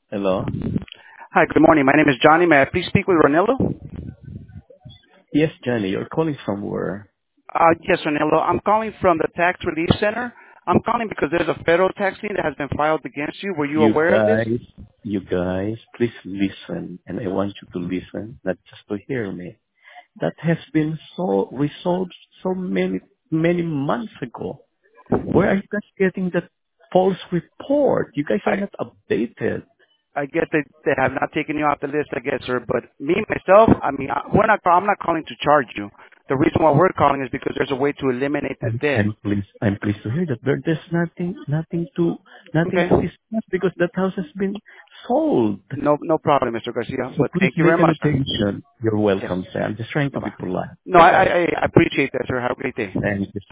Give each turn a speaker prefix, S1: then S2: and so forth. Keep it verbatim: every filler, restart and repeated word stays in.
S1: Hello?
S2: Hi, good morning. My name is Johnny. May I please speak with Ronildo?
S1: Yes, Johnny, you're calling from where?
S2: Uh, yes, Ronildo. I'm calling from the Tax Relief Center. I'm calling because there's a federal tax lien that has been filed against you. Were you
S1: You
S2: aware of this?
S1: guys, you guys, please listen, and I want you to listen, not just to hear me. That has been so resolved so many, many months ago. Where are you guys getting that false report? You guys are
S2: I
S1: not updated.
S2: I guess they, they have not taken you off the list, I guess, sir. But me myself, I mean, I- we're not. I'm not calling to charge you. The reason why we're calling is because there's a way to eliminate the
S1: I'm,
S2: debt.
S1: I'm pleased, I'm pleased to hear that. There, there's nothing, nothing to, nothing
S2: Okay.
S1: to discuss because that house has been sold.
S2: No, no problem, Mister Garcia.
S1: So
S2: But
S1: please
S2: thank you
S1: make
S2: very
S1: a
S2: much, sir.
S1: notation. You're
S2: Yes.
S1: welcome, sir. I'm just trying to
S2: Bye
S1: be
S2: bye.
S1: polite.
S2: No, I, I
S1: Bye-bye.
S2: I appreciate that, sir. Have a great day.
S1: Thank you.